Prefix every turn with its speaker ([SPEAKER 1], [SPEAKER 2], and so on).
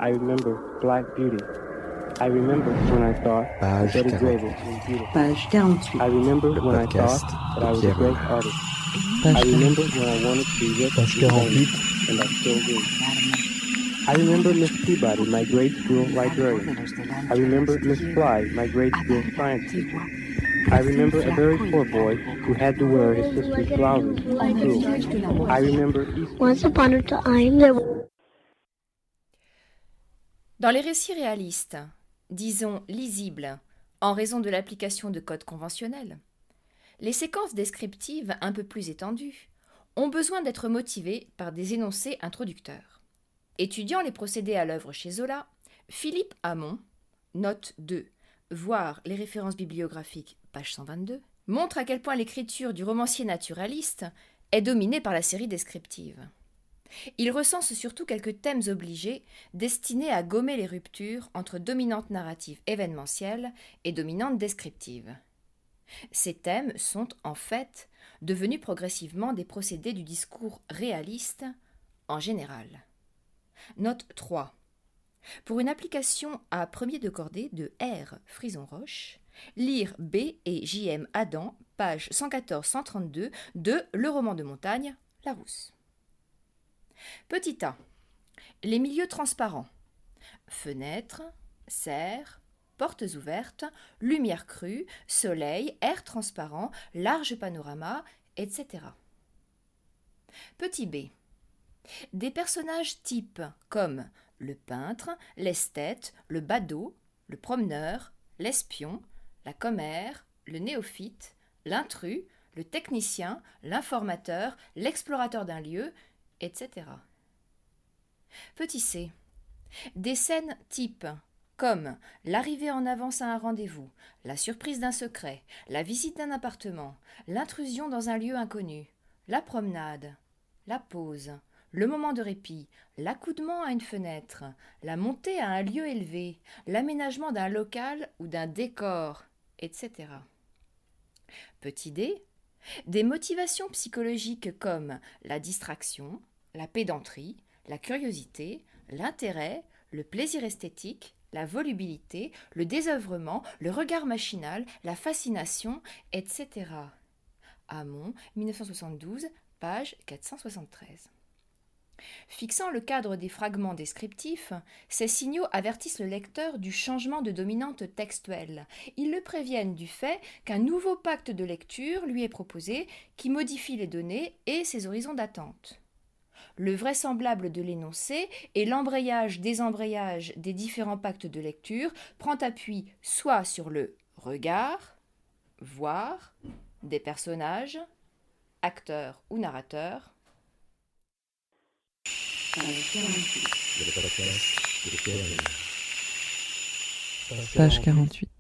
[SPEAKER 1] I remember Black Beauty. I remember when I thought
[SPEAKER 2] Page
[SPEAKER 1] Betty
[SPEAKER 2] 48.
[SPEAKER 1] Grable was beautiful.
[SPEAKER 3] Page 48.
[SPEAKER 1] I remember
[SPEAKER 2] Le
[SPEAKER 1] when I
[SPEAKER 2] podcast
[SPEAKER 1] thought that
[SPEAKER 2] de
[SPEAKER 1] I was a
[SPEAKER 2] Pierre
[SPEAKER 1] great
[SPEAKER 2] Houellebecq.
[SPEAKER 1] artist.
[SPEAKER 3] Page
[SPEAKER 1] I
[SPEAKER 3] 48.
[SPEAKER 1] remember when I wanted to be rich
[SPEAKER 4] Page
[SPEAKER 1] and
[SPEAKER 4] 48.
[SPEAKER 1] famous, and I still do. I remember Miss Peabody, my grade school librarian. I remember Miss Fly, my grade school science teacher. I remember a very poor boy who had to wear his sister's blouses to school. I remember Easter.
[SPEAKER 5] Once upon a time, there was...
[SPEAKER 6] Dans les récits réalistes, disons lisibles, en raison de l'application de codes conventionnels, les séquences descriptives un peu plus étendues ont besoin d'être motivées par des énoncés introducteurs. Étudiant les procédés à l'œuvre chez Zola, Philippe Hamon, note 2, voir les références bibliographiques, page 122, montre à quel point l'écriture du romancier naturaliste est dominée par la série descriptive. Il recense surtout quelques thèmes obligés destinés à gommer les ruptures entre dominante narrative événementielle et dominante descriptive. Ces thèmes sont, en fait, devenus progressivement des procédés du discours réaliste en général. Note 3. Pour une application à premier de cordée de R. Frison-Roche, lire B et J.M. Adam, page 114-132 de Le roman de montagne, Larousse. Petit a. Les milieux transparents. Fenêtres, serres, portes ouvertes, lumière crue, soleil, air transparent, large panorama, etc. Petit b. Des personnages types comme le peintre, l'esthète, le badaud, le promeneur, l'espion, la commère, le néophyte, l'intrus, le technicien, l'informateur, l'explorateur d'un lieu, etc. Petit c. Des scènes types comme l'arrivée en avance à un rendez-vous, la surprise d'un secret, la visite d'un appartement, l'intrusion dans un lieu inconnu, la promenade, la pause, le moment de répit, l'accoudement à une fenêtre, la montée à un lieu élevé, l'aménagement d'un local ou d'un décor, etc. Petit d. Des motivations psychologiques comme la distraction, la pédanterie, la curiosité, l'intérêt, le plaisir esthétique, la volubilité, le désœuvrement, le regard machinal, la fascination, etc. Hamon, 1972, page 473. Fixant le cadre des fragments descriptifs, ces signaux avertissent le lecteur du changement de dominante textuelle. Ils le préviennent du fait qu'un nouveau pacte de lecture lui est proposé qui modifie les données et ses horizons d'attente. Le vraisemblable de l'énoncé et l'embrayage-désembrayage des différents pactes de lecture prend appui soit sur le regard, voir, des personnages, acteurs ou narrateurs.
[SPEAKER 3] Page 48.